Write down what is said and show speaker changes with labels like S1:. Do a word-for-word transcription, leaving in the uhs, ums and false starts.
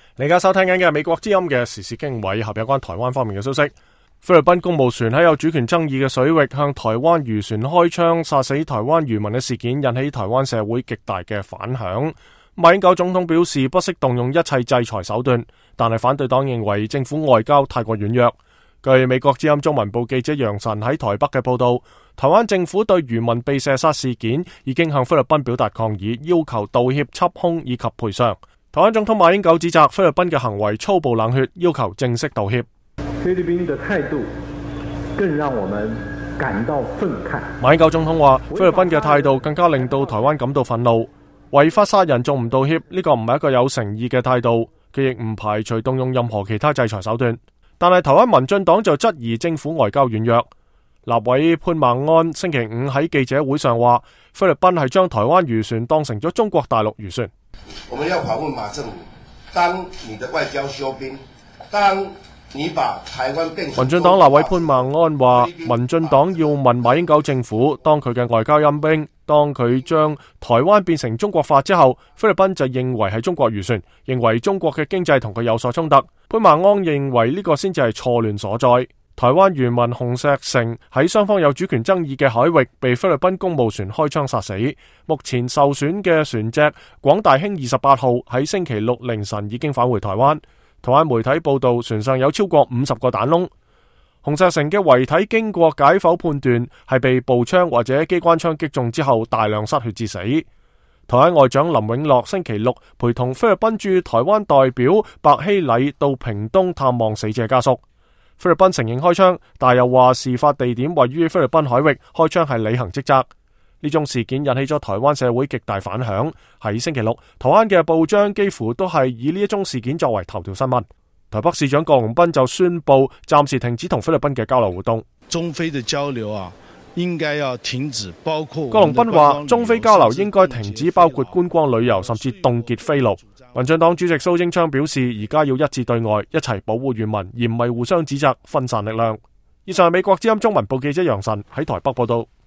S1: 你而家收聽緊嘅係美國之音嘅時事經緯，合有關台灣方面嘅消息。菲律賓公務船喺有主權爭議嘅水域向台灣漁船開槍殺死台灣漁民嘅事件，引起台灣社會極大嘅反響。馬英九總統表示不惜動用一切制裁手段，但係反對黨認為政府外交太過軟弱。據美國之音中文部記者楊晨喺台北嘅報道，台灣政府對漁民被射殺事件已經向菲律賓表達抗議，要求道歉、緝兇以及賠償。台灣總統馬英九指責菲律賓嘅行為粗暴冷血，要求正式道歉。
S2: 菲律賓的態度更讓我們感到憤慨。
S1: 馬英九總統話，菲律賓嘅態度更加令到台灣感到憤怒，違法殺人仲唔道歉，呢個唔係一個有誠意嘅態度。佢亦唔排除動用任何其他制裁手段。但係台灣民進黨就質疑政府外交軟弱。立委潘孟安星期五喺記者會上話，菲律賓係將台灣漁船當成咗中國大陸漁船。
S3: 我們要訪問馬政府，當你的外交休兵，當你把台灣變成。
S1: 民進黨立委潘孟安話，民進黨要問馬英九政府，當佢嘅外交陰兵，當佢將台灣變成中國化之後，菲律賓就認為係中國漁船，認為中國嘅經濟同佢有所衝突。潘孟安認為呢個先至係錯亂所在。台灣漁民洪石成喺雙方有主權爭議嘅海域被菲律賓公務船開槍殺死，目前受損嘅船隻廣大興二十八號喺星期六凌晨已經返回台灣。台灣媒體報道，船上有超過五十個彈窿。洪石成嘅遺體經過解剖判斷係被步槍或者機關槍擊中之後大量失血致死。台灣外長林永樂星期六陪同菲律賓駐台灣代表白希禮到屏東探望死者家屬。菲律賓承認開槍，但又話事發地點位於菲律賓海域，開槍係履行職責。呢宗事件引起咗台灣社會極大反響。喺星期六，台灣嘅報章幾乎都係以呢一宗事件作為頭條新聞。台北市長郭榮斌就宣布暫時停止同菲律賓嘅交流活動。
S4: 中菲嘅交流啊，應該要停止，包括
S1: 郭榮斌話，中菲交流應該停止，包括觀光旅遊，甚至凍結菲陸。民進黨主席蘇貞昌表示，而家要一致對外，一齊保護漁民，而唔係互相指責、分散力量。以上係美國之音中文部記者楊晨喺台北報道。